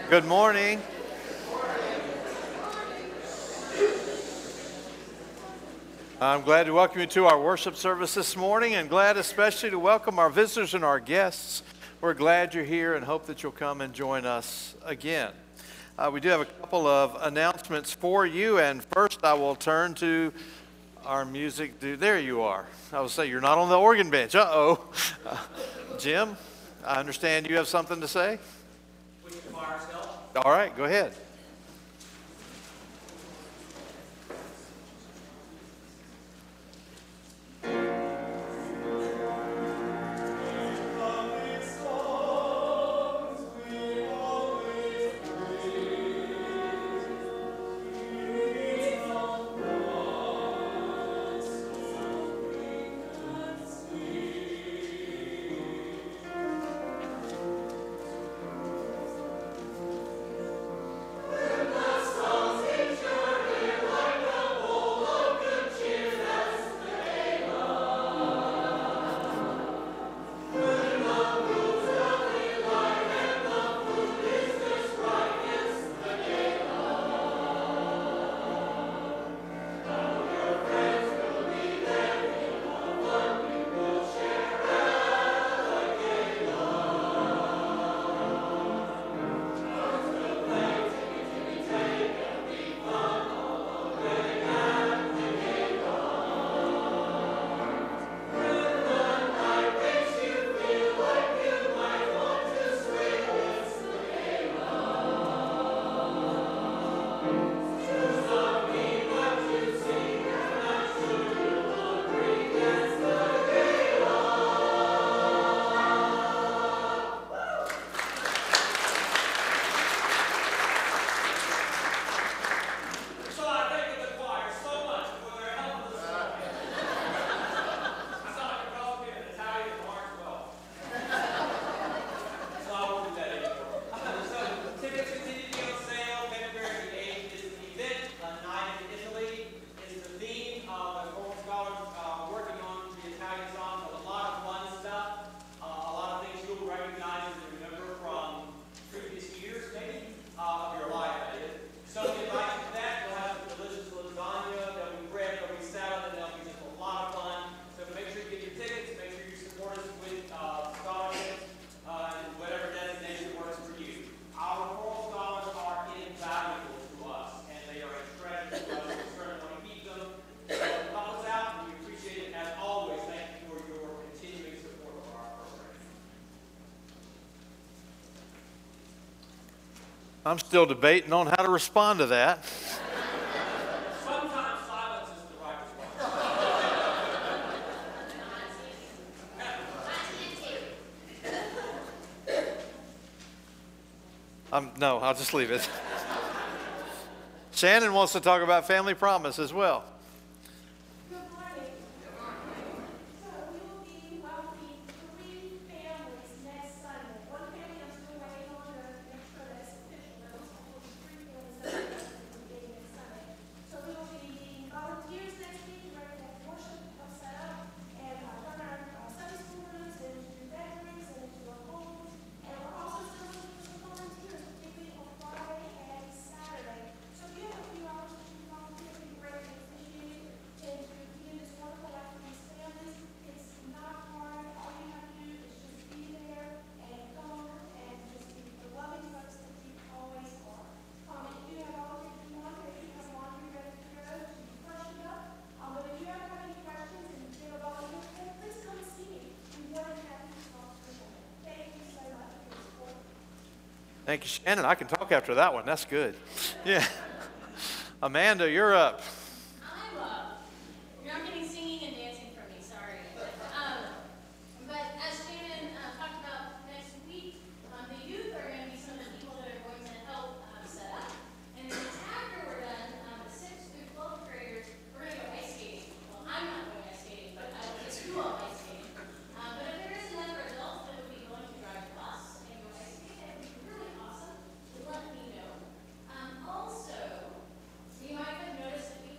Good morning. I'm glad to welcome you to our worship service this morning, and glad especially to welcome our visitors and our guests. We're glad you're here and hope that you'll come and join us again. We do have a couple of announcements for you, and first I will turn to our music dude. There you are. I will say you're not on the organ bench. Jim, I understand you have something to say? Would you choir help? All right, go ahead. I'm still debating on how to respond to that. Sometimes silence is the right response. No, I'll just leave it. Shannon wants to talk about Family Promise as well. Thank you, Shannon. I can talk after that one. That's good. Yeah. Amanda, you're up. I'm up. You're not getting singing and dancing from me, sorry. But as Shannon talked about next week, the youth are going to be some of the people that are going to help set up. And then after we're done, the 6th through 12th graders, we're going to go ice skating. Well, I'm not going ice skating, but I will take school ice skating. But if there is another adult that would be willing to drive a bus and go ice skating, that would be really awesome. Let me know. Also, you might have noticed that we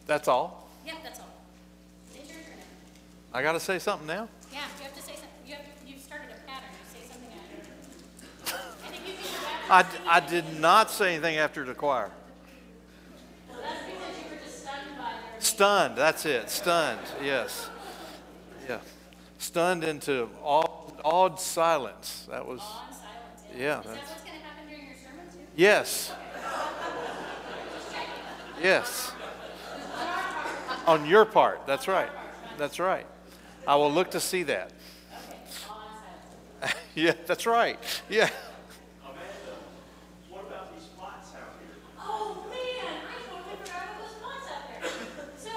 That's all? Yeah, that's all. It's your turn. I got to say something now? Yeah, you have to say something. You've started a pattern. You say something after. I think you can I did not say anything after the choir. Well, that's because you were just stunned by their Stunned, that's it. Stunned, yes. Yeah. Stunned into awed silence. That was, awe and silence. yeah. Is that what's going to happen during your sermon too? Yes. Yes. On your part, that's right. That's right. I will look to see that. Okay, awe and silence. Yeah, that's right. Yeah. Amanda, what about these plots out here? Oh man, I totally forgot about those spots out there. So,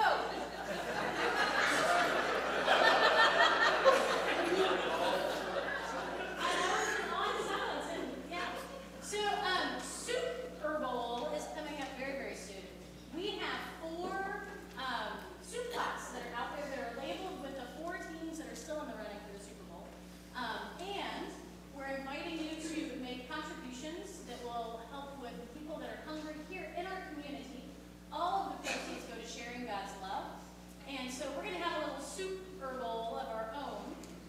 on silence and yeah. So, Super Bowl is coming up very, very soon. We have 4 soup plots that are out there that are labeled with the 4 teams that are still in the running for the Super Bowl. And we're inviting you to make contributions that will help with people that are hungry here in our community. All of the proceeds go to sharing God's love. And so we're going to have a little Super Bowl of our own.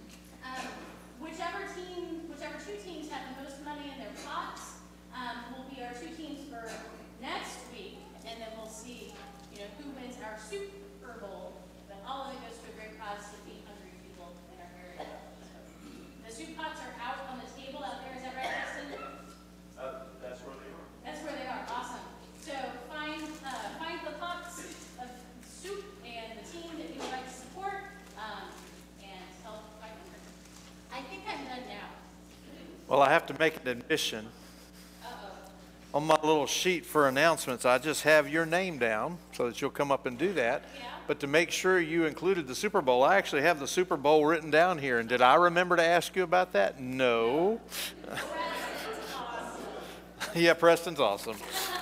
Whichever 2 teams have the most money in their pots will be our 2 teams for next week. And then we'll see, who wins our Super Bowl. But all of it goes to a great cause to feed hungry people in our area. So, the soup pots are out on the table out there. Is that right, Justin? That's where they are. That's where they are. Awesome. So find the pots of soup and the team that you would like to support and help fight hunger. I think I'm done now. Well, I have to make an admission. Uh-oh. On my little sheet for announcements, I just have your name down so that you'll come up and do that. Yeah. But to make sure you included the Super Bowl, I actually have the Super Bowl written down here. And did I remember to ask you about that? No. Preston's awesome. Yeah, Preston's awesome.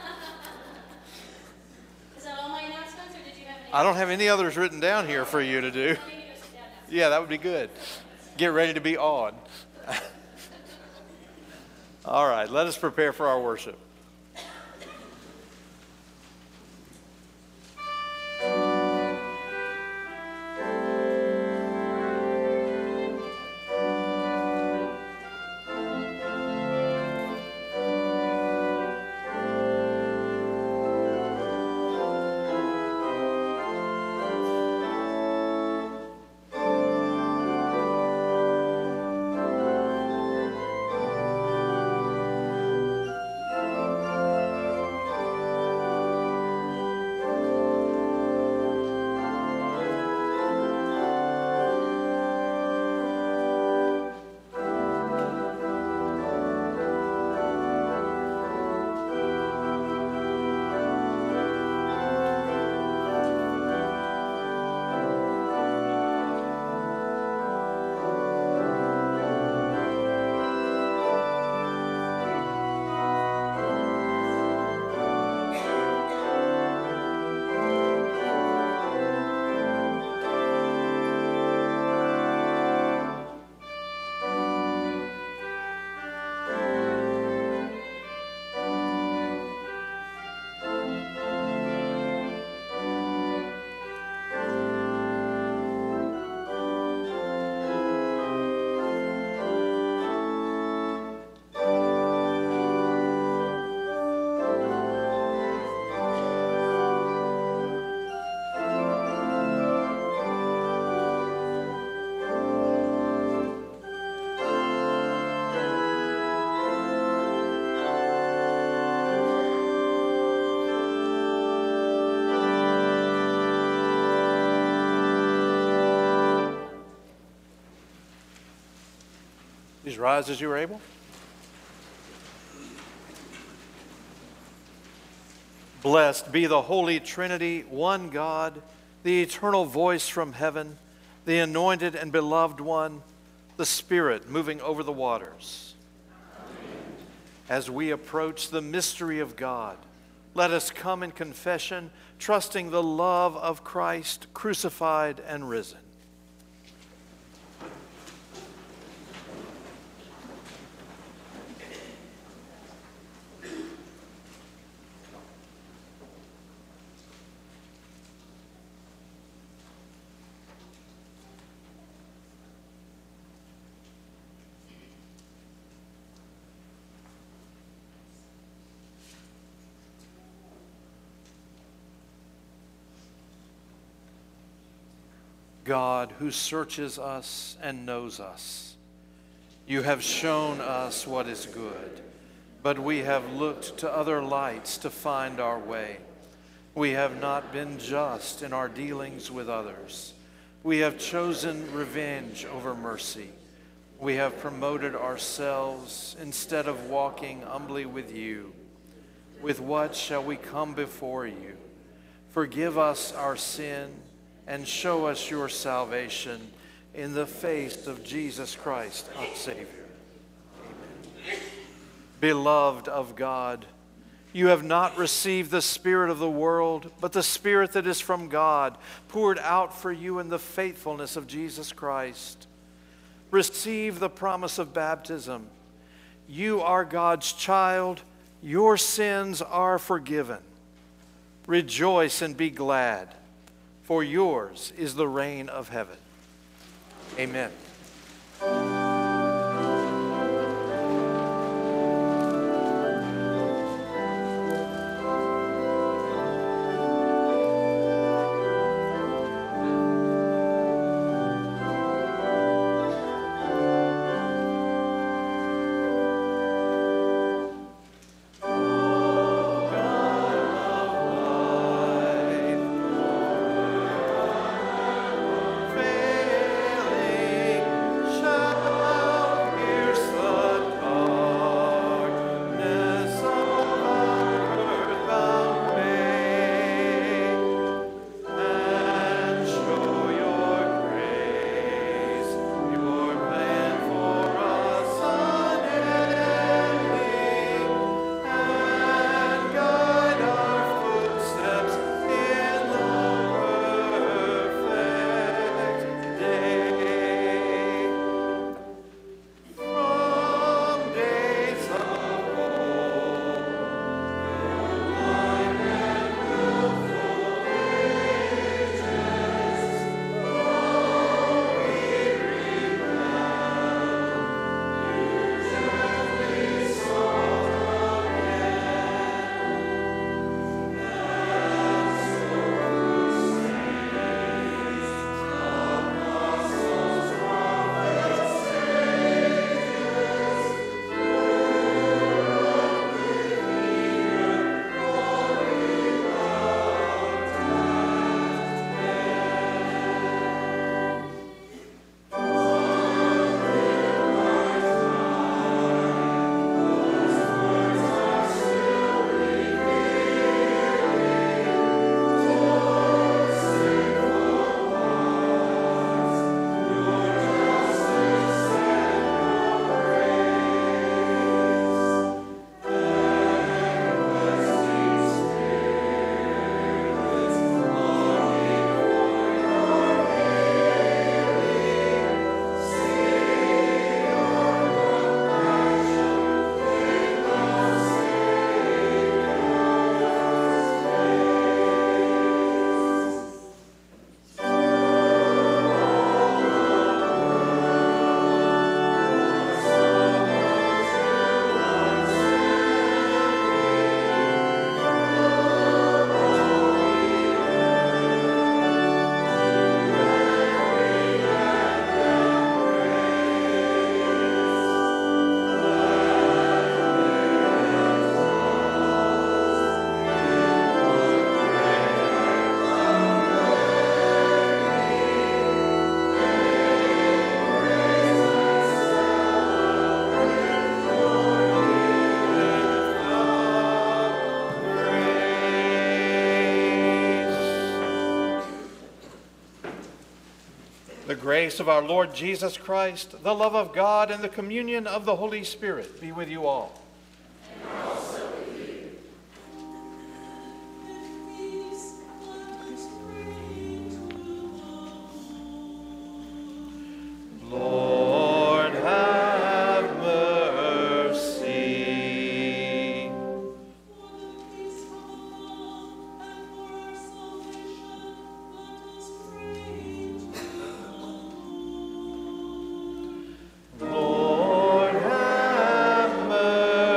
Is that all my announcements, or did you have any? I don't have any others written down here for you to do. I need to go sit down now. Yeah, that would be good. Get ready to be awed. All right, let us prepare for our worship. Please rise as you are able. Blessed be the Holy Trinity, one God, the eternal voice from heaven, the anointed and beloved one, the Spirit moving over the waters. Amen. As we approach the mystery of God, let us come in confession, trusting the love of Christ crucified and risen. God who searches us and knows us. You have shown us what is good, but we have looked to other lights to find our way. We have not been just in our dealings with others. We have chosen revenge over mercy. We have promoted ourselves instead of walking humbly with you. With what shall we come before you? Forgive us our sin and show us your salvation in the face of Jesus Christ, our Savior. Amen. Beloved of God, you have not received the spirit of the world, but the Spirit that is from God, poured out for you in the faithfulness of Jesus Christ. Receive the promise of baptism. You are God's child. Your sins are forgiven. Rejoice and be glad, for yours is the reign of heaven. Amen. The grace of our Lord Jesus Christ, the love of God, and the communion of the Holy Spirit be with you all. And also with you. Lord, have mercy. Lord, have mercy.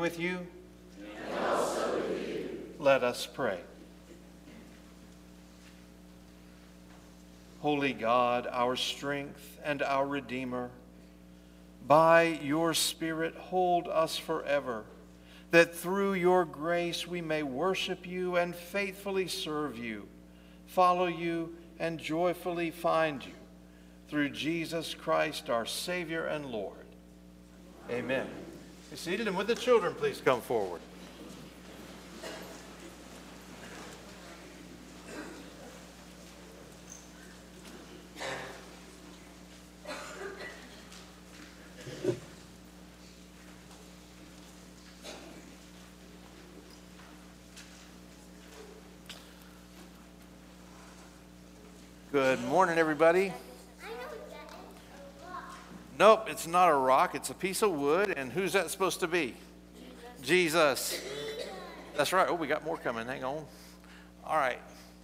with you? And also with you. Let us pray. Holy God, our strength and our Redeemer, by your Spirit hold us forever, that through your grace we may worship you and faithfully serve you, follow you, and joyfully find you. Through Jesus Christ, our Savior and Lord. Amen. Be seated, and would the children please come forward. Good morning, everybody. Nope, it's not a rock. It's a piece of wood. And who's that supposed to be? Jesus. That's right. Oh, we got more coming. Hang on. All right.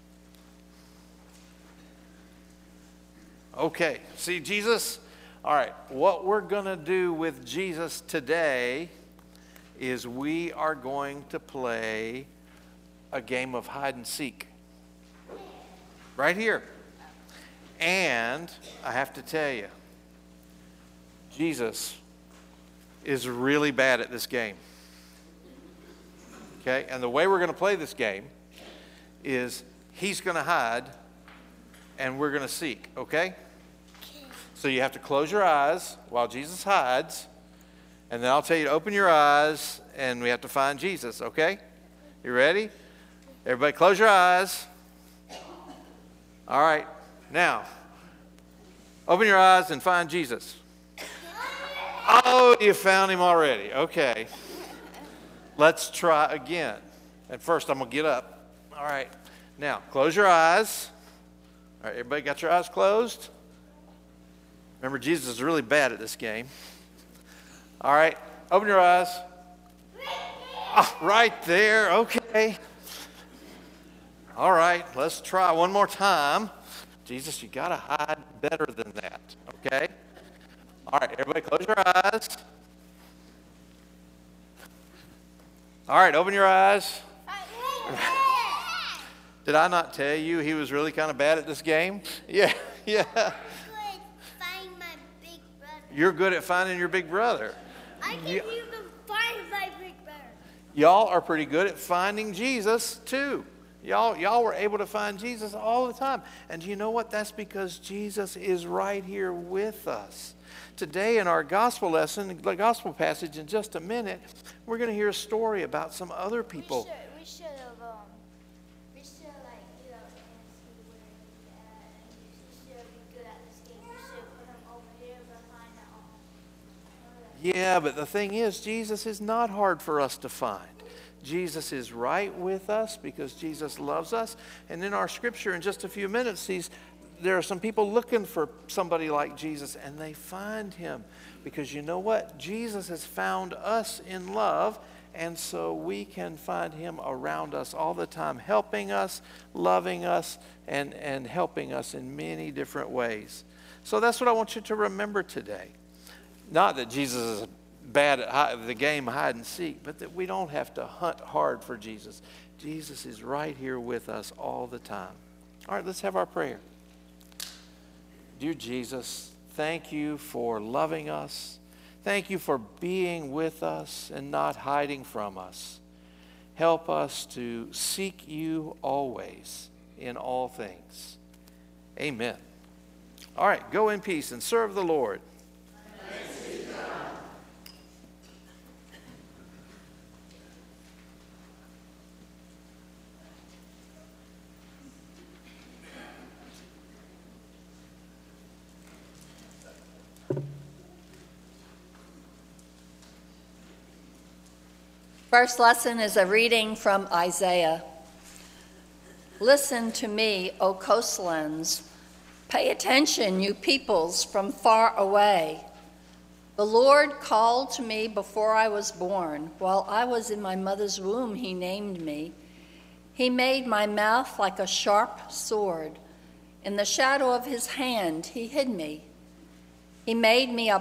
Okay. See Jesus? All right. What we're going to do with Jesus today is we are going to play a game of hide and seek. Right here. And I have to tell you, Jesus is really bad at this game. Okay? And the way we're going to play this game is he's going to hide and we're going to seek. Okay? So you have to close your eyes while Jesus hides. And then I'll tell you to open your eyes and we have to find Jesus. Okay? You ready? Everybody close your eyes. All right. Now, open your eyes and find Jesus. Oh, you found him already. Okay. Let's try again. And first, I'm going to get up. All right. Now, close your eyes. All right, everybody got your eyes closed? Remember, Jesus is really bad at this game. All right. Open your eyes. Oh, right there. Okay. All right. Let's try one more time. Jesus, you got to hide better than that, okay? All right, everybody close your eyes. All right, open your eyes. Did I not tell you he was really kind of bad at this game? Yeah. Find my big brother. You're good at finding your big brother. I can even find my big brother. Y'all are pretty good at finding Jesus, too. Y'all were able to find Jesus all the time. And you know what? That's because Jesus is right here with us. Today in our gospel lesson, the gospel passage in just a minute, we're going to hear a story about some other people. We should like, you know, see where he's at. And he should be good at this game. We should put him over here behind that. Yeah, but the thing is, Jesus is not hard for us to find. Jesus is right with us because Jesus loves us. And in our scripture in just a few minutes, there are some people looking for somebody like Jesus, and they find him. Because you know what? Jesus has found us in love, and so we can find him around us all the time, helping us, loving us, and helping us in many different ways. So that's what I want you to remember today. Not that Jesus is bad at the game hide and seek, but that we don't have to hunt hard for Jesus. Jesus is right here with us all the time. All right, let's have our prayer. Dear Jesus, thank you for loving us. Thank you for being with us and not hiding from us. Help us to seek you always in all things. Amen. All right, go in peace and serve the Lord. First lesson is a reading from Isaiah. Listen to me, O coastlands. Pay attention, you peoples from far away. The Lord called to me before I was born. While I was in my mother's womb, he named me. He made my mouth like a sharp sword. In the shadow of his hand, he hid me. He made me a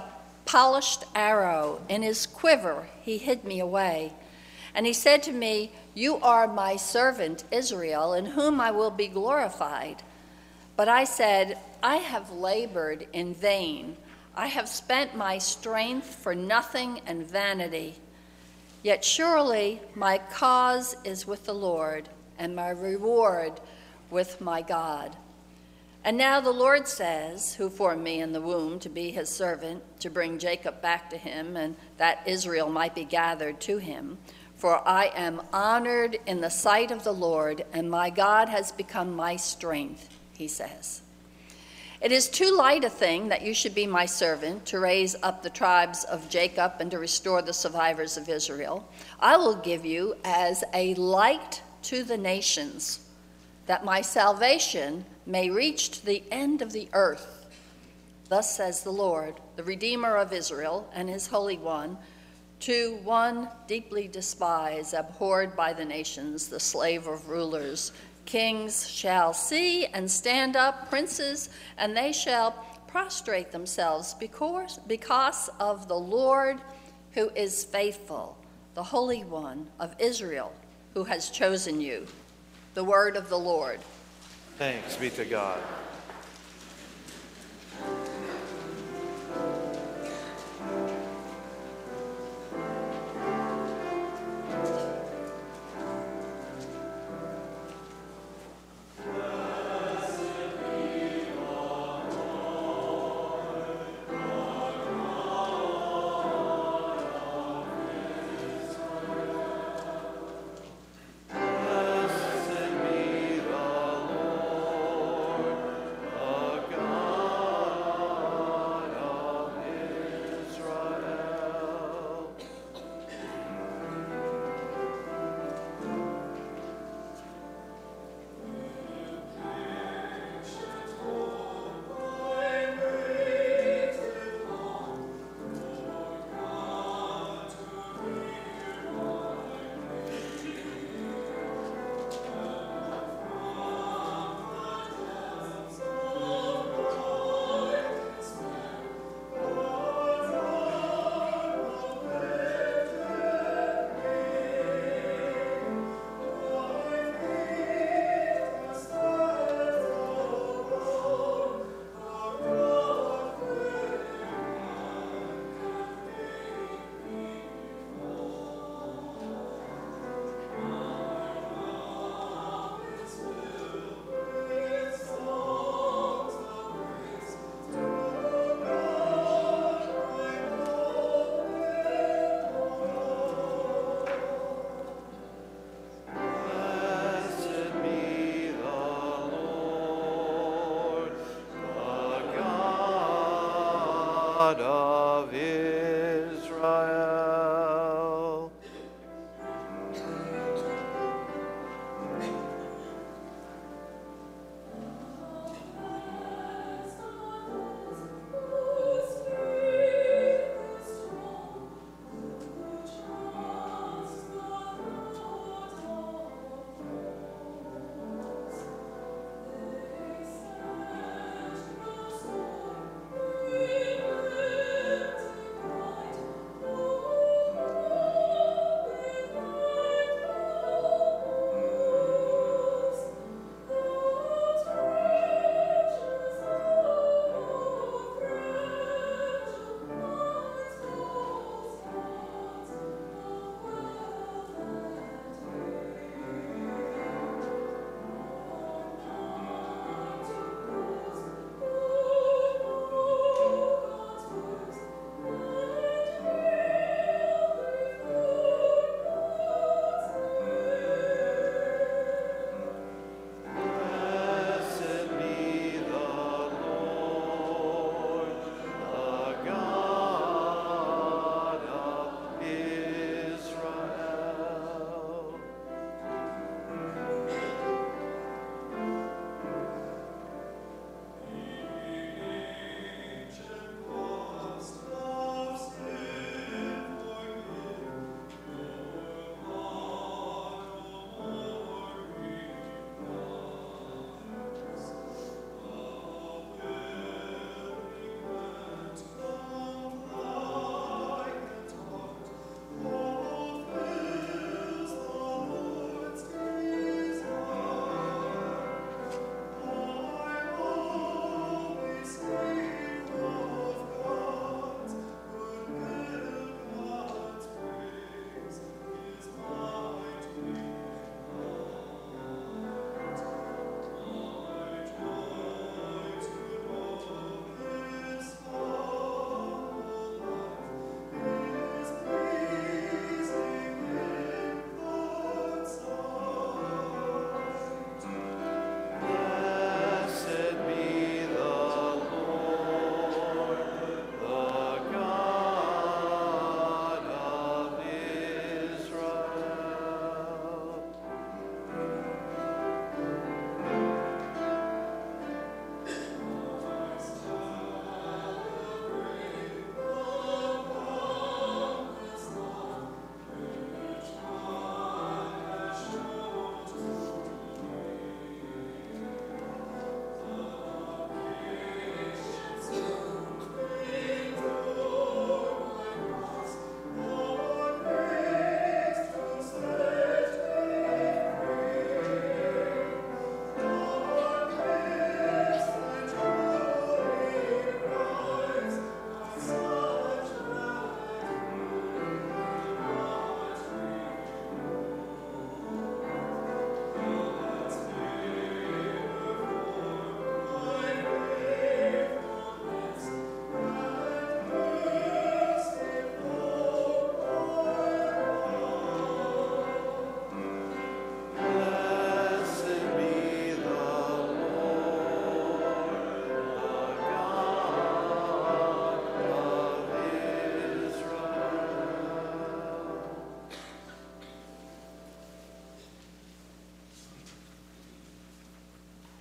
polished arrow. In his quiver he hid me away. And he said to me, "You are my servant Israel, in whom I will be glorified." But I said, "I have labored in vain. I have spent my strength for nothing and vanity. Yet surely my cause is with the Lord, and my reward with my God." And now the Lord says, who formed me in the womb to be his servant, to bring Jacob back to him, and that Israel might be gathered to him, "For I am honored in the sight of the Lord, and my God has become my strength," he says. "It is too light a thing that you should be my servant, to raise up the tribes of Jacob and to restore the survivors of Israel. I will give you as a light to the nations, that my salvation may reach to the end of the earth. Thus says the Lord, the Redeemer of Israel and his Holy One, to one deeply despised, abhorred by the nations, the slave of rulers. Kings shall see and stand up, princes, and they shall prostrate themselves because of the Lord who is faithful, the Holy One of Israel who has chosen you." The word of the Lord. Thanks be to God. God of Israel.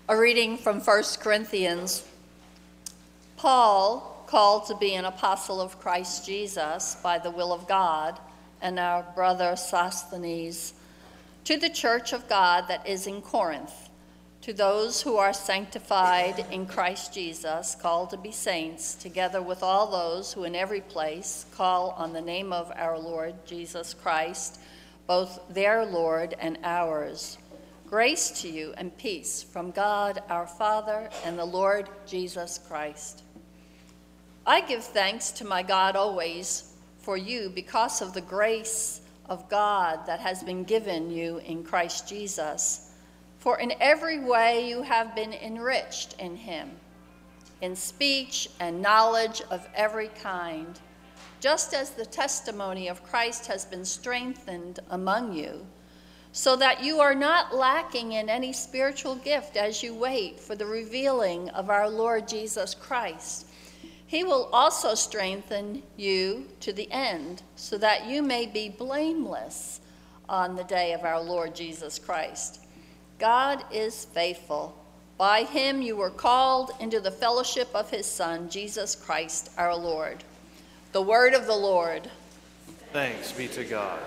A reading from 1 Corinthians. Paul, called to be an apostle of Christ Jesus by the will of God, and our brother Sosthenes, to the church of God that is in Corinth, to those who are sanctified in Christ Jesus, called to be saints, together with all those who in every place call on the name of our Lord Jesus Christ, both their Lord and ours. Grace to you and peace from God our Father and the Lord Jesus Christ. I give thanks to my God always for you because of the grace of God that has been given you in Christ Jesus. For in every way you have been enriched in him, in speech and knowledge of every kind, just as the testimony of Christ has been strengthened among you, so that you are not lacking in any spiritual gift as you wait for the revealing of our Lord Jesus Christ. He will also strengthen you to the end, so that you may be blameless on the day of our Lord Jesus Christ. God is faithful. By him you were called into the fellowship of his Son, Jesus Christ our Lord. The word of the Lord. Thanks be to God.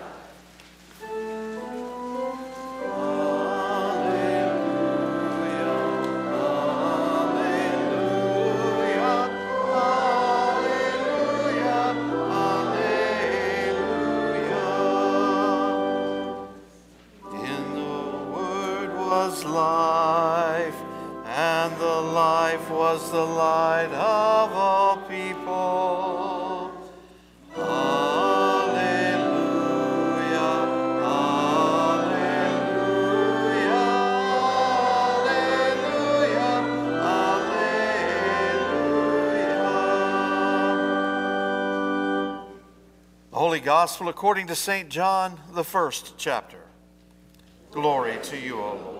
Life, and the life was the light of all people. Alleluia, alleluia, alleluia, alleluia. The Holy Gospel according to St. John, the 1st chapter. Glory to you, O Lord.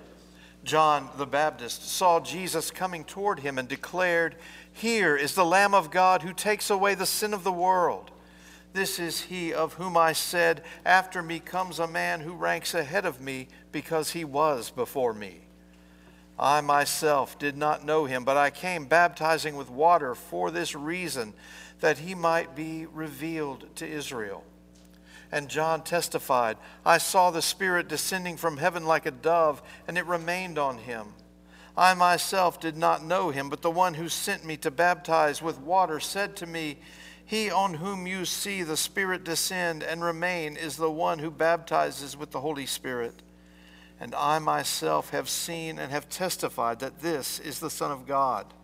John the Baptist saw Jesus coming toward him and declared, "Here is the Lamb of God who takes away the sin of the world. This is he of whom I said, 'After me comes a man who ranks ahead of me because he was before me.' I myself did not know him, but I came baptizing with water for this reason, that he might be revealed to Israel." And John testified, "I saw the Spirit descending from heaven like a dove, and it remained on him. I myself did not know him, but the one who sent me to baptize with water said to me, 'He on whom you see the Spirit descend and remain is the one who baptizes with the Holy Spirit.' And I myself have seen and have testified that this is the Son of God."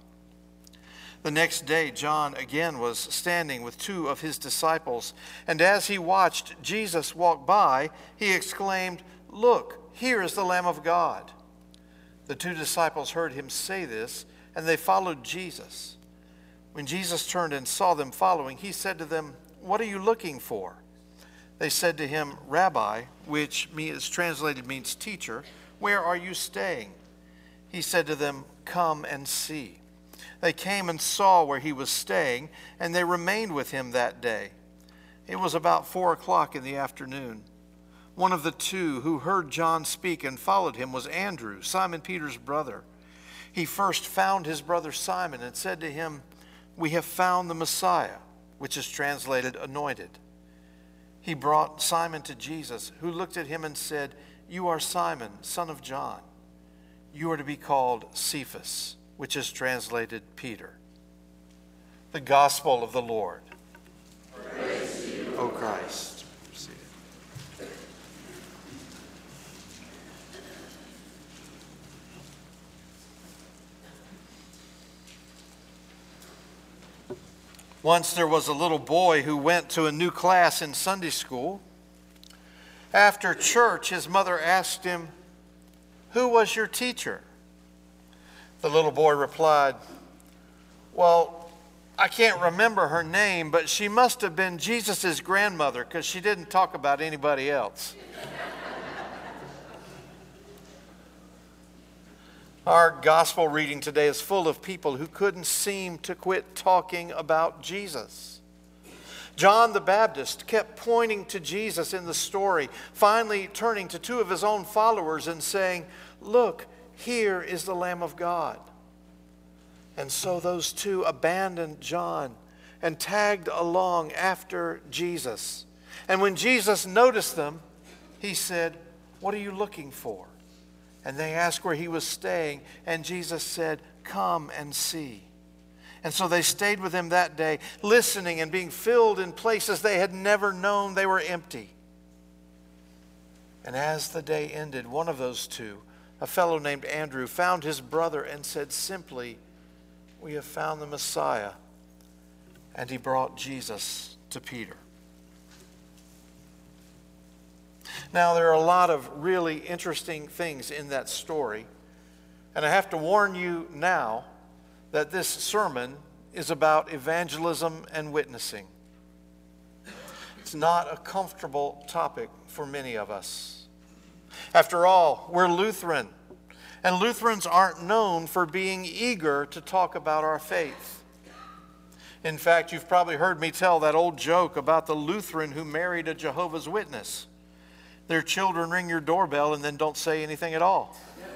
The next day, John again was standing with two of his disciples, and as he watched Jesus walk by, he exclaimed, "Look, here is the Lamb of God." The two disciples heard him say this, and they followed Jesus. When Jesus turned and saw them following, he said to them, "What are you looking for?" They said to him, "Rabbi," which is translated means teacher, "where are you staying?" He said to them, "Come and see." They came and saw where he was staying, and they remained with him that day. It was about 4:00 in the afternoon. One of the two who heard John speak and followed him was Andrew, Simon Peter's brother. He first found his brother Simon and said to him, "We have found the Messiah," which is translated anointed. He brought Simon to Jesus, who looked at him and said, "You are Simon, son of John. You are to be called Cephas," which is translated Peter. The Gospel of the Lord. Praise to you, O Christ. Once there was a little boy who went to a new class in Sunday school. After church, his mother asked him, "Who was your teacher?" The little boy replied, "Well, I can't remember her name, but she must have been Jesus' grandmother because she didn't talk about anybody else." Our gospel reading today is full of people who couldn't seem to quit talking about Jesus. John the Baptist kept pointing to Jesus in the story, finally turning to two of his own followers and saying, "Look, here is the Lamb of God. And so those two abandoned John and tagged along after Jesus. And when Jesus noticed them, he said, "What are you looking for?" And they asked where he was staying, and Jesus said, "Come and see." And so they stayed with him that day, listening and being filled in places they had never known they were empty. And as the day ended, one of those two, a fellow named Andrew, found his brother and said simply, "We have found the Messiah." And he brought Jesus to Peter. Now, there are a lot of really interesting things in that story. And I have to warn you now that this sermon is about evangelism and witnessing. It's not a comfortable topic for many of us. After all, we're Lutheran, and Lutherans aren't known for being eager to talk about our faith. In fact, you've probably heard me tell that old joke about the Lutheran who married a Jehovah's Witness. Their children ring your doorbell and then don't say anything at all.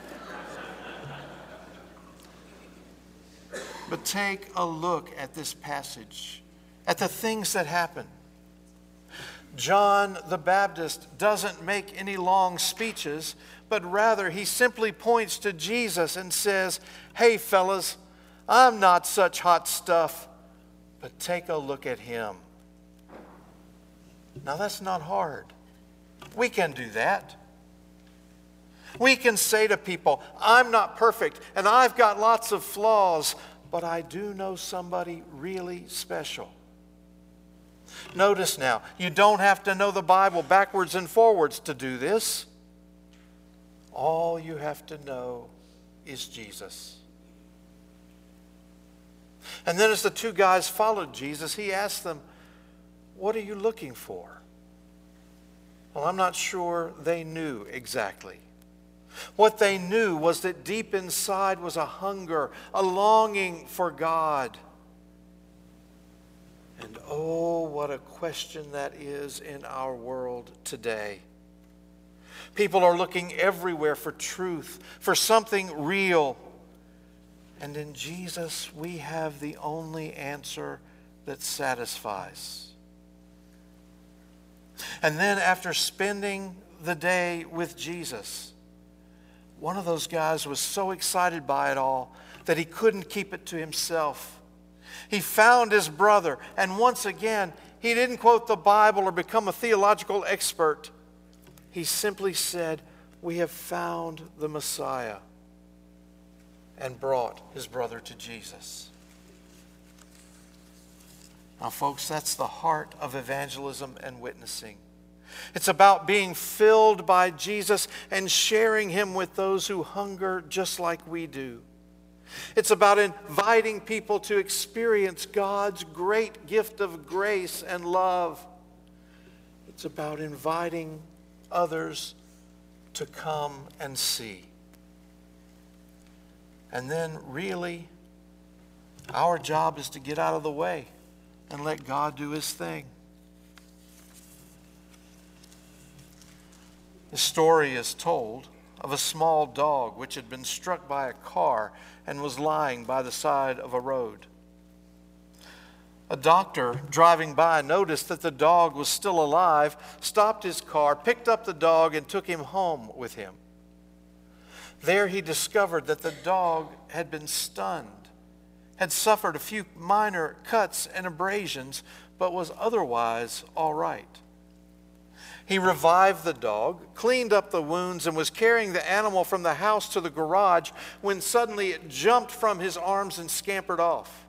But take a look at this passage, at the things that happen. John the Baptist doesn't make any long speeches, but rather he simply points to Jesus and says, "Hey fellas, I'm not such hot stuff, but take a look at him." Now that's not hard. We can do that. We can say to people, "I'm not perfect and I've got lots of flaws, but I do know somebody really special." Notice now, you don't have to know the Bible backwards and forwards to do this. All you have to know is Jesus. And then as the two guys followed Jesus, he asked them, "What are you looking for?" Well, I'm not sure they knew exactly. What they knew was that deep inside was a hunger, a longing for God. And oh, what a question that is in our world today. People are looking everywhere for truth, for something real. And in Jesus, we have the only answer that satisfies. And then after spending the day with Jesus, one of those guys was so excited by it all that he couldn't keep it to himself. He found his brother, and once again, he didn't quote the Bible or become a theological expert. He simply said, "We have found the Messiah," and brought his brother to Jesus. Now, folks, that's the heart of evangelism and witnessing. It's about being filled by Jesus and sharing him with those who hunger just like we do. It's about inviting people to experience God's great gift of grace and love. It's about inviting others to come and see. And then really, our job is to get out of the way and let God do his thing. The story is told of a small dog which had been struck by a car and was lying by the side of a road. A doctor driving by noticed that the dog was still alive, stopped his car, picked up the dog, and took him home with him. There he discovered that the dog had been stunned, had suffered a few minor cuts and abrasions, but was otherwise all right. He revived the dog, cleaned up the wounds, and was carrying the animal from the house to the garage when suddenly it jumped from his arms and scampered off.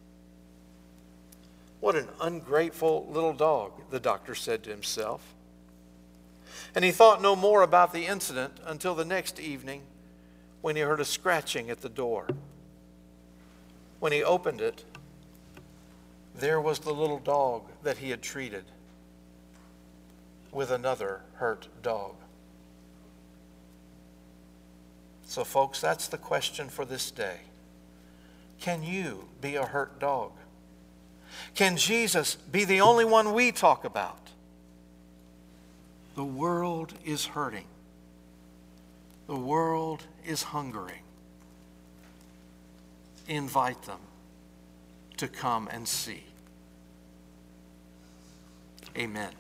"What an ungrateful little dog," the doctor said to himself. And he thought no more about the incident until the next evening when he heard a scratching at the door. When he opened it, there was the little dog that he had treated with another hurt dog. So, folks, that's the question for this day. Can you be a hurt dog? Can Jesus be the only one we talk about? The world is hurting. The world is hungering, invite them to come and see. Amen.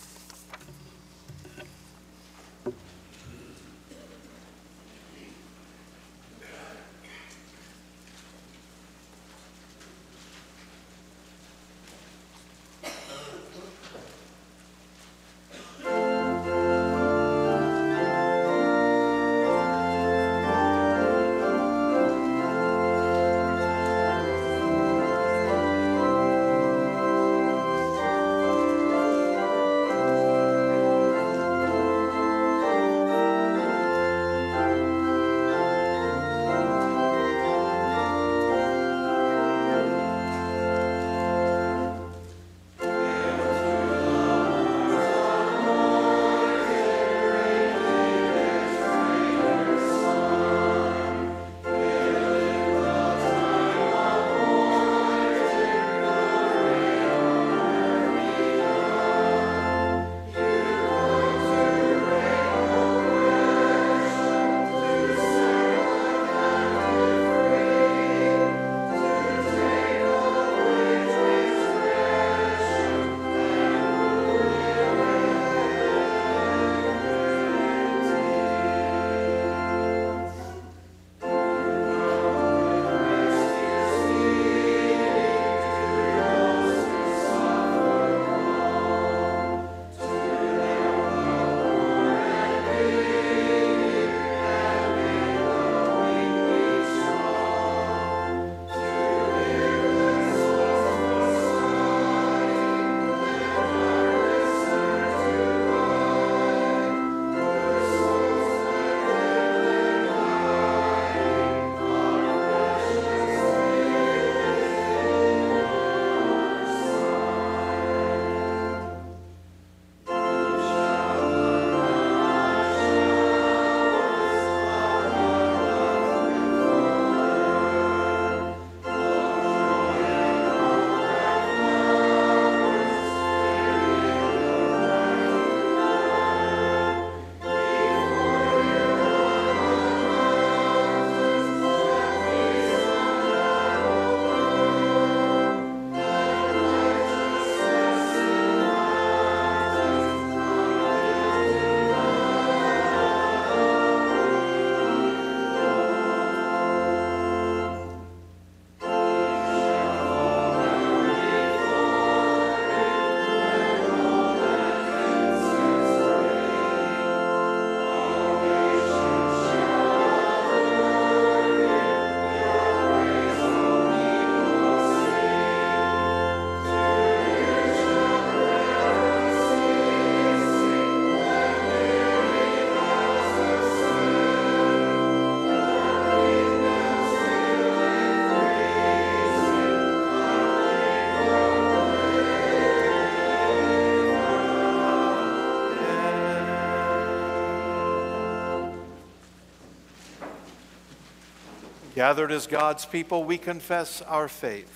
Gathered as God's people, we confess our faith.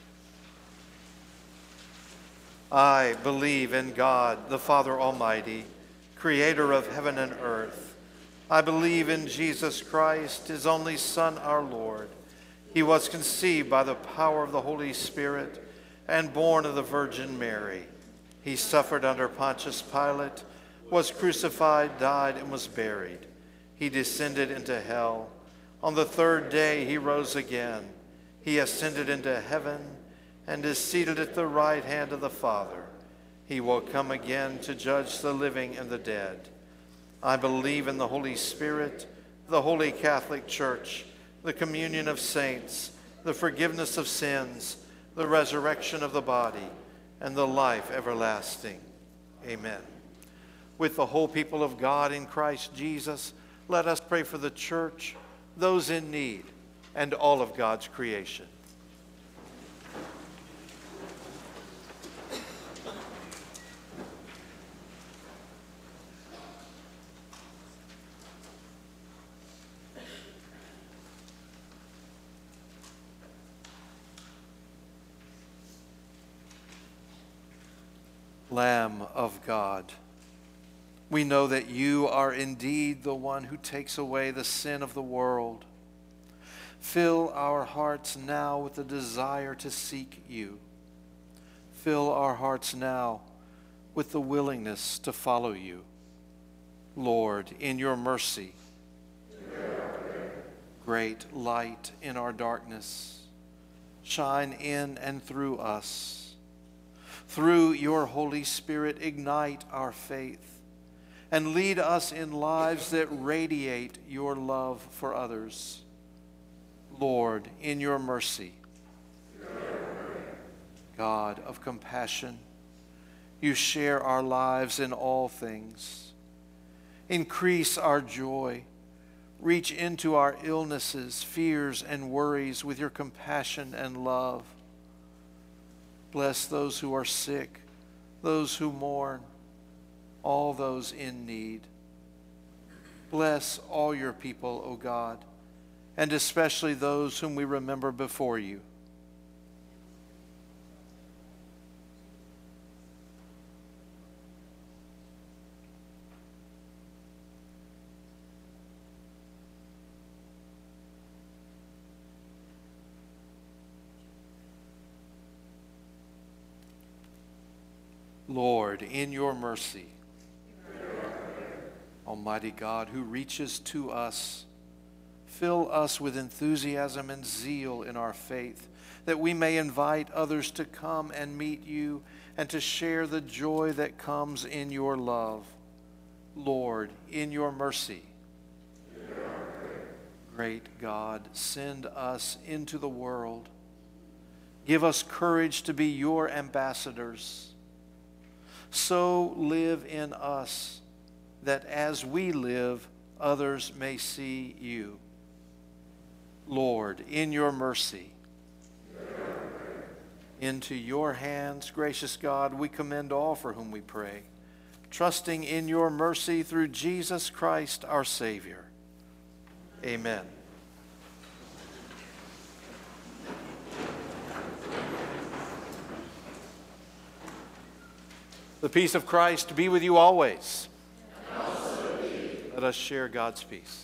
I believe in God, the Father Almighty, creator of heaven and earth. I believe in Jesus Christ, his only Son, our Lord. He was conceived by the power of the Holy Spirit and born of the Virgin Mary. He suffered under Pontius Pilate, was crucified, died, and was buried. He descended into hell. On the third day he rose again. He ascended into heaven and is seated at the right hand of the Father. He will come again to judge the living and the dead. I believe in the Holy Spirit, the Holy Catholic Church, the communion of saints, the forgiveness of sins, the resurrection of the body, and the life everlasting. Amen. With the whole people of God in Christ Jesus, let us pray for the church, those in need, and all of God's creation. Lamb of God, We know that you are indeed the one who takes away the sin of the world. Fill our hearts now with the desire to seek you. Fill our hearts now with the willingness to follow you. Lord, in your mercy, great light in our darkness, shine in and through us. Through your Holy Spirit, ignite our faith and lead us in lives that radiate your love for others. Lord, in your mercy, God of compassion, you share our lives in all things. Increase our joy. Reach into our illnesses, fears, and worries with your compassion and love. Bless those who are sick, those who mourn, all those in need. Bless all your people, O God, and especially those whom we remember before you. Lord, in your mercy, Almighty God, who reaches to us, fill us with enthusiasm and zeal in our faith, that we may invite others to come and meet you and to share the joy that comes in your love. Lord, in your mercy, great God, send us into the world. Give us courage to be your ambassadors. So live in us that as we live, others may see you. Lord, in your mercy, into your hands, gracious God, we commend all for whom we pray, trusting in your mercy through Jesus Christ, our Savior. Amen. The peace of Christ be with you always. And also with you. Let us share God's peace.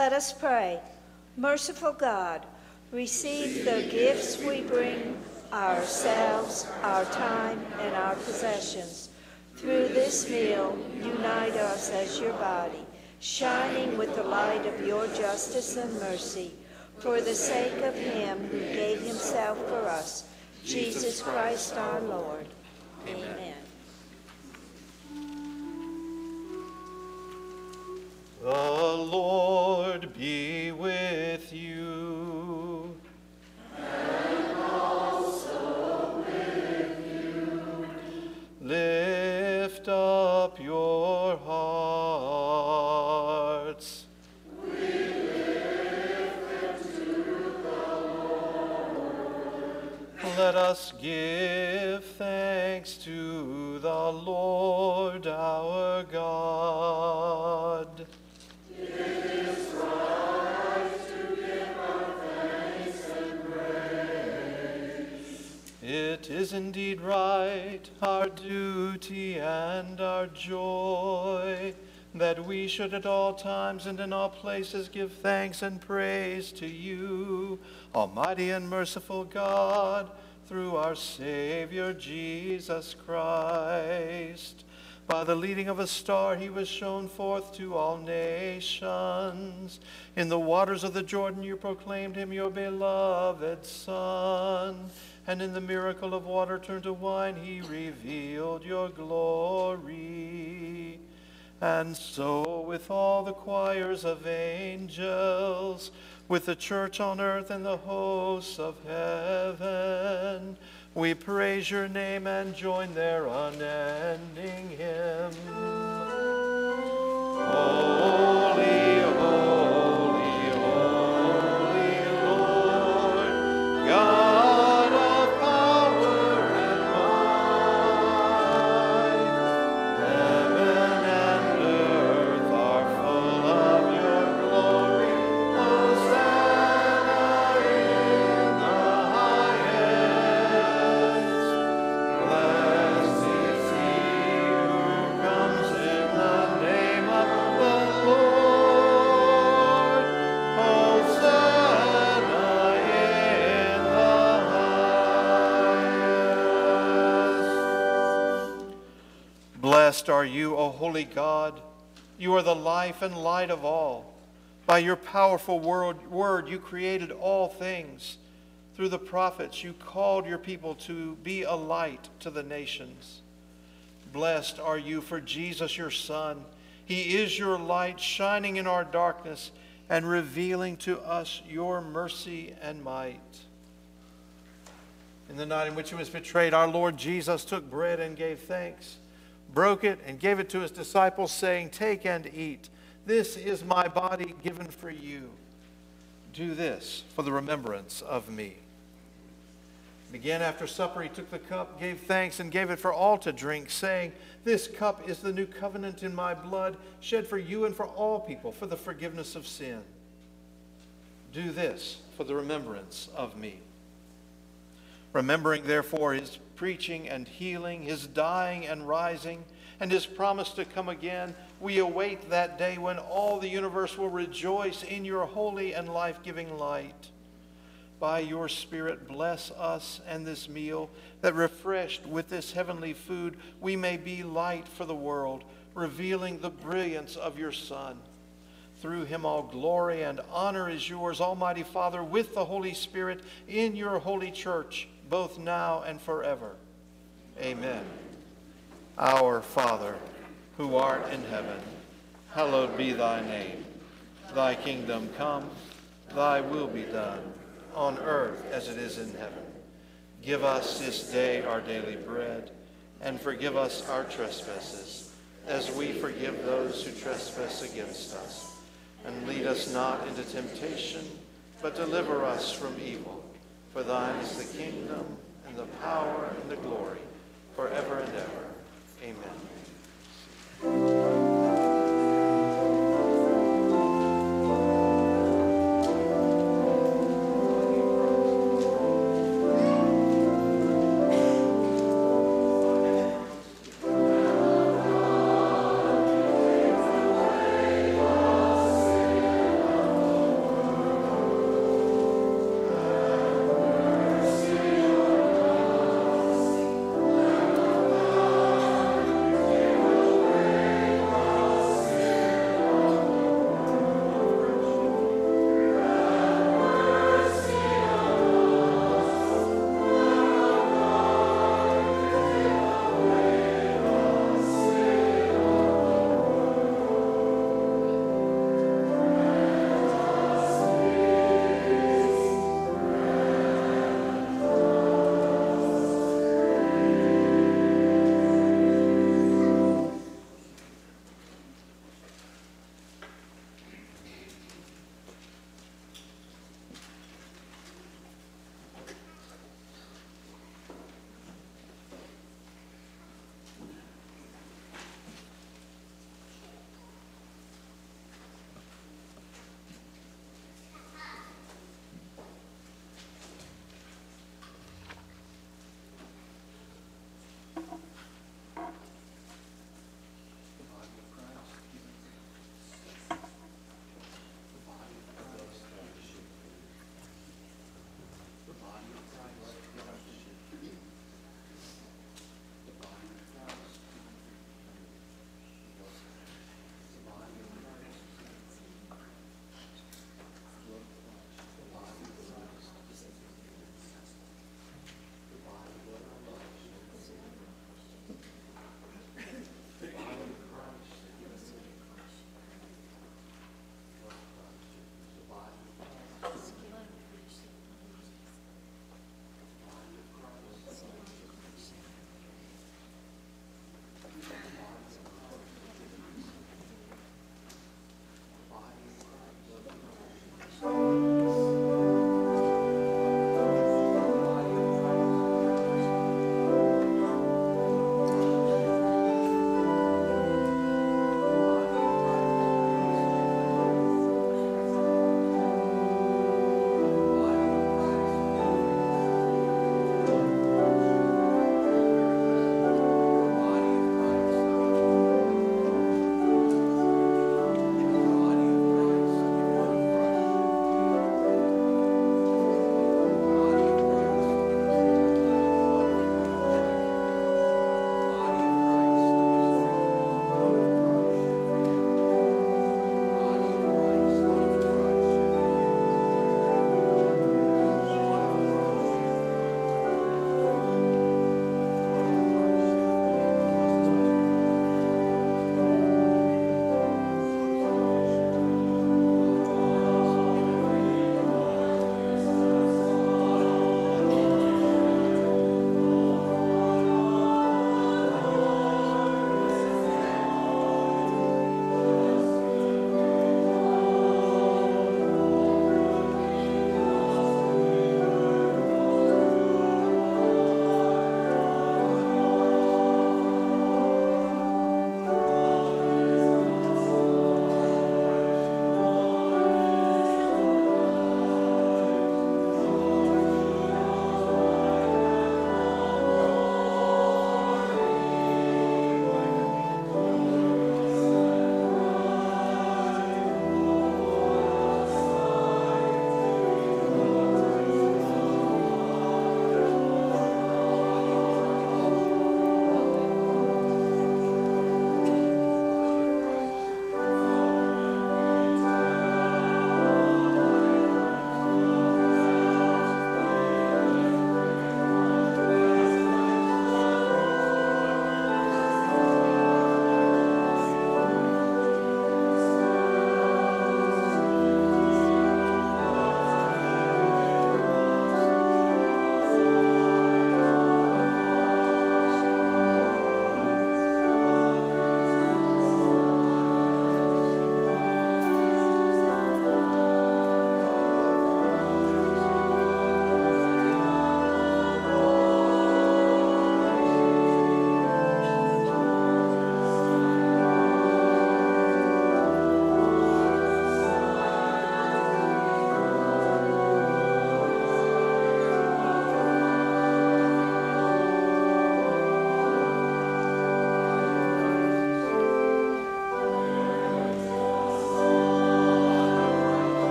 Let us pray. Merciful God, receive the gifts we bring, ourselves, our time, and our possessions. Through this meal, unite us as your body, shining with the light of your justice and mercy, for the sake of him who gave himself for us, Jesus Christ our Lord. Amen. The Lord be with you. And also with you. Lift up your hearts. We lift them to the Lord. Let us give thanks to the Lord our God. It is right to give our thanks and praise. It is indeed right, our duty and our joy, that we should at all times and in all places give thanks and praise to you, Almighty and merciful God, through our Savior Jesus Christ. By the leading of a star, he was shown forth to all nations. In the waters of the Jordan, you proclaimed him your beloved Son. And in the miracle of water turned to wine, he revealed your glory. And so, with all the choirs of angels, with the church on earth and the hosts of heaven, we praise your name and join their unending hymn. Holy, holy, holy Lord, God of power and might, heaven and earth are full of your glory. Hosanna in the highest. Blessed is he who comes in the name of the Lord. Hosanna in the highest. Blessed are you, O holy God. You are the life and light of all. By your powerful word, you created all things. Through the prophets, you called your people to be a light to the nations. Blessed are you for Jesus, your Son. He is your light, shining in our darkness and revealing to us your mercy and might. In the night in which he was betrayed, our Lord Jesus took bread and gave thanks, broke it, and gave it to his disciples, saying, "Take and eat. This is my body given for you. Do this for the remembrance of me." And again, after supper, he took the cup, gave thanks, and gave it for all to drink, saying, "This cup is the new covenant in my blood, shed for you and for all people for the forgiveness of sin. Do this for the remembrance of me." Remembering, therefore, his preaching and healing, his dying and rising, and his promise to come again, we await that day when all the universe will rejoice in your holy and life-giving light. By your Spirit, bless us and this meal, that refreshed with this heavenly food, we may be light for the world, revealing the brilliance of your Son. Through him all glory and honor is yours, Almighty Father, with the Holy Spirit, in your holy church, both now and forever. Amen. Our Father, who art in heaven, hallowed be thy name. Thy kingdom come, thy will be done, on earth as it is in heaven. Give us this day our daily bread, and forgive us our trespasses, as we forgive those who trespass against us. And lead us not into temptation, but deliver us from evil. For thine is the kingdom, and the power, and the glory, forever and ever. Amen.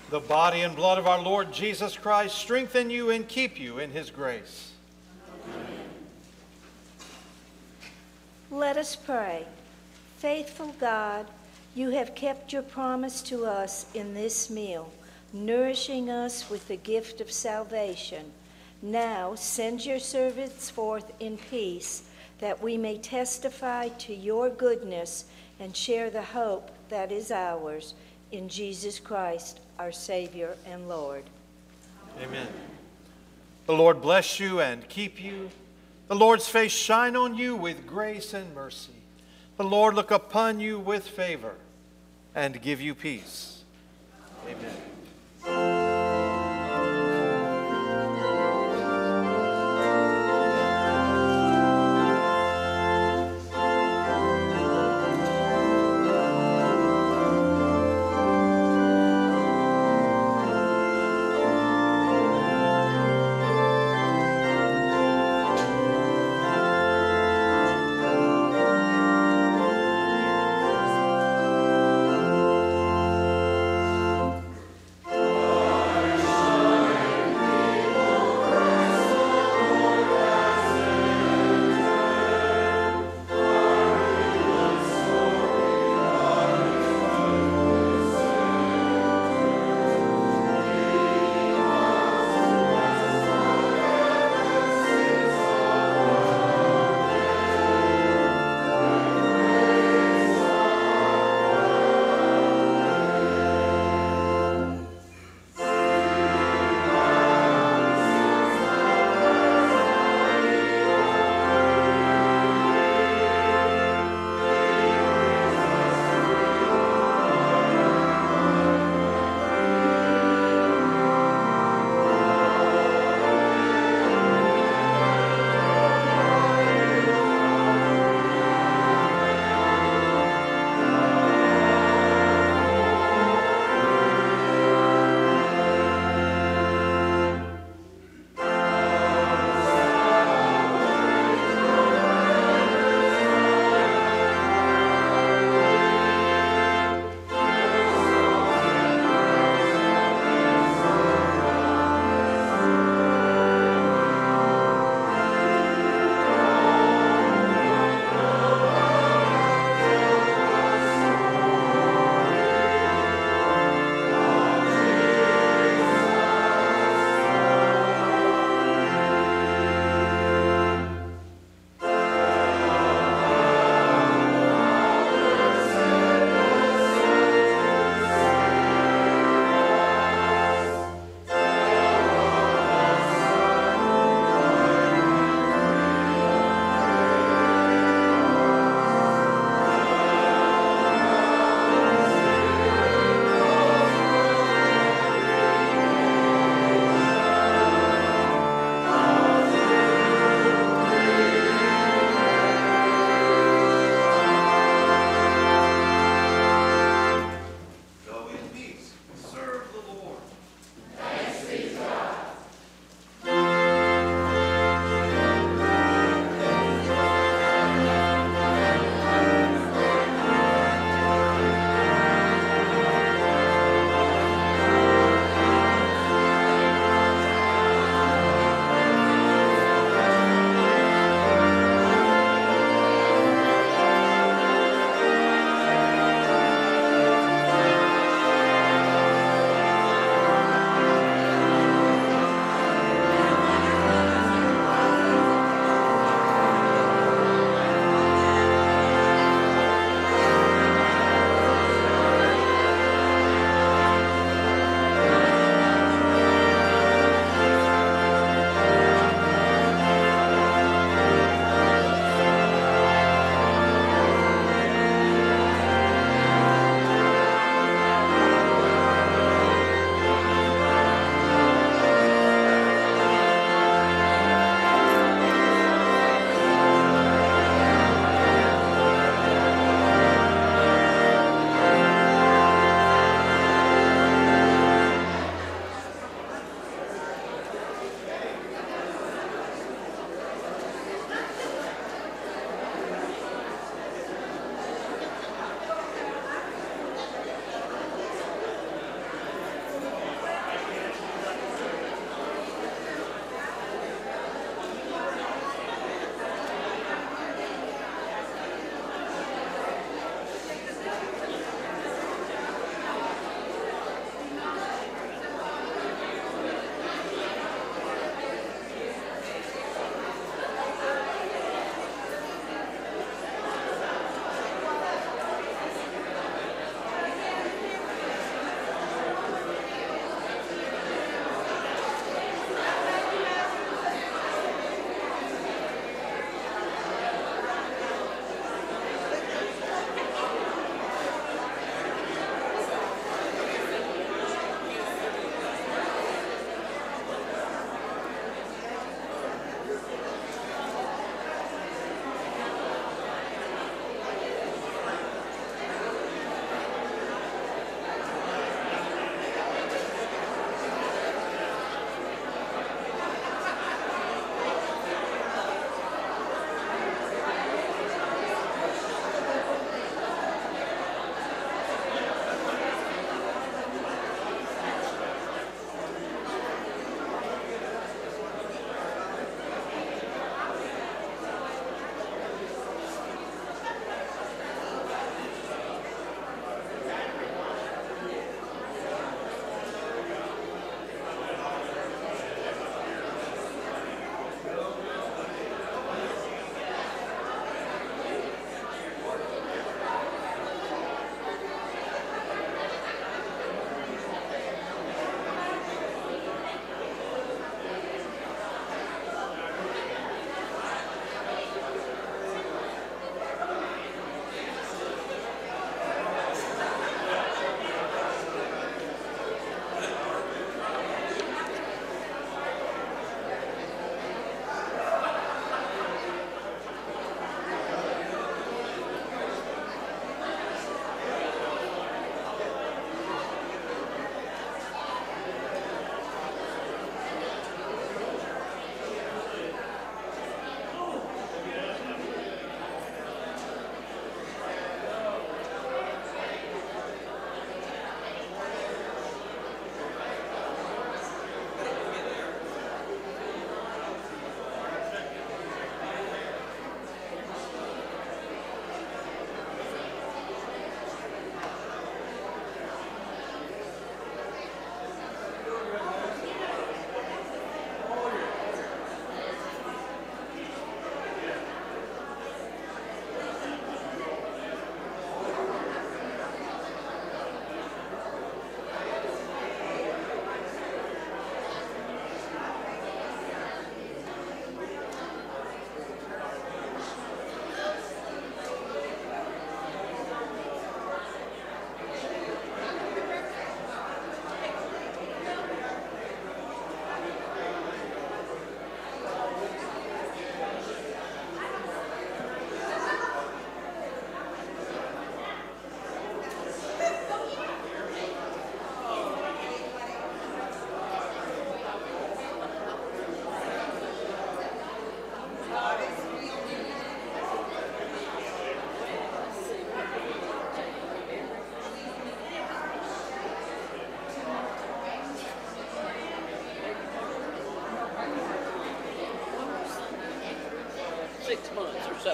The body and blood of our Lord Jesus Christ strengthen you and keep you in his grace. Let us pray. Faithful God, you have kept your promise to us in this meal, nourishing us with the gift of salvation. Now send your servants forth in peace, that we may testify to your goodness and share the hope that is ours in Jesus Christ, our Savior and Lord. Amen. The Lord bless you and keep you. The Lord's face shine on you with grace and mercy. The Lord look upon you with favor and give you peace. Amen.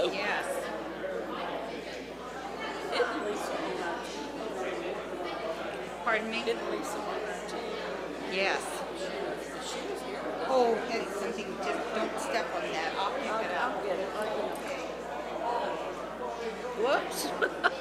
go. Yes. Pardon me? Yes. Oh, that's something, just don't step on that. I'll pick it up. I'll get it. Okay. Whoops.